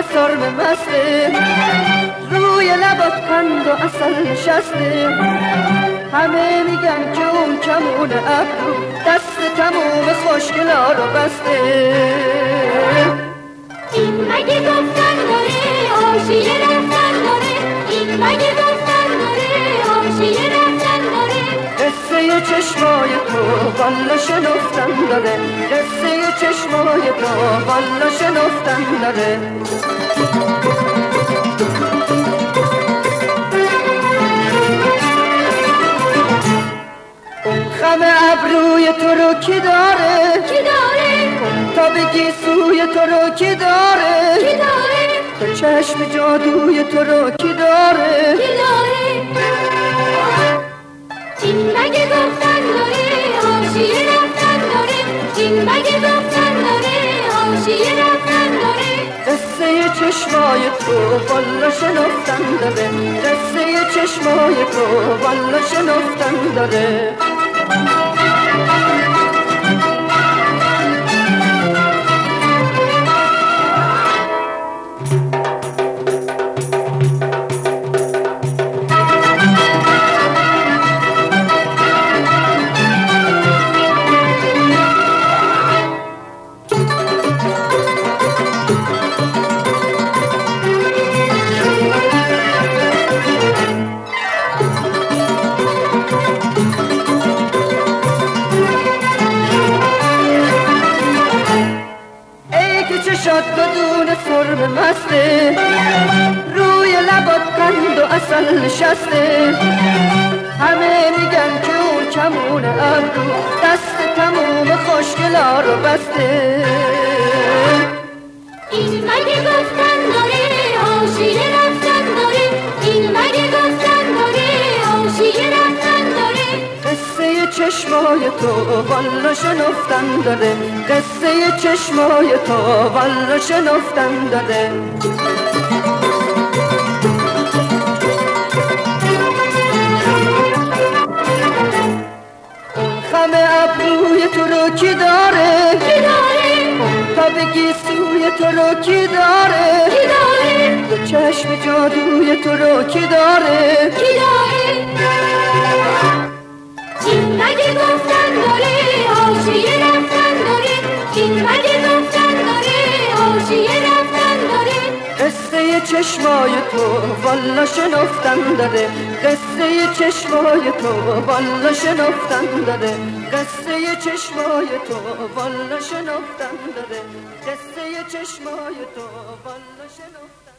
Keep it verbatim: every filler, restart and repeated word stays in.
سرم مسته، روی لبات قند و عسل نشسته. همه میگن که اون کمون ابرو دست تموم خوشگلا رو بسته. این مگه گفتن داره حاشیه رفتن داره، این مگه گفتن داره حاشیه رفتن داره. قصه چشمای تو والا شنفتن داره، قصه چشمای تو والا شنفتن داره. خم ابروی تو رو کی داره؟ کی داره؟ تا بگی سوی تو رو کی داره؟ کی داره؟ تا چشم جادوی تو رو کی داره؟ کی داره؟ این مگه گفتن داره حاشیه رفتن داره، این مگه گفتن داره حاشیه رفتن داره. قصه چشمای تو والا شنفتن داره، قصه چشمای تو والا شنفتن داره. چشات بدون سرم مسته، روی لبات قند و عسل نشسته. همه میگن که اون کمون ابرو دست تموم خوشگلا رو بسته. این مگه گفتن داره حاشیه رفتن داره، این مگه گفتن داره حاشیه رفتن داره. قصه چشمای تو والا شنفتن داره، قصه چشمای تو والا شنفتن داره. خم ابروی تو رو کی داره؟ کی داره؟ تا بگی سوی تو رو کی داره؟ کی داره؟ تو چشم جادوی تو رو کی داره؟ کی داره؟ این مگه گفتن داره حاشیه رفتن داره، این مگه گفتن داره حاشیه رفتن داره. قصه چشمای تو والا شنفتن داره، قصه چشمای تو والا شنفتن داره، قصه چشمای تو والا شنفتن داره، قصه چشمای تو والا شنفتن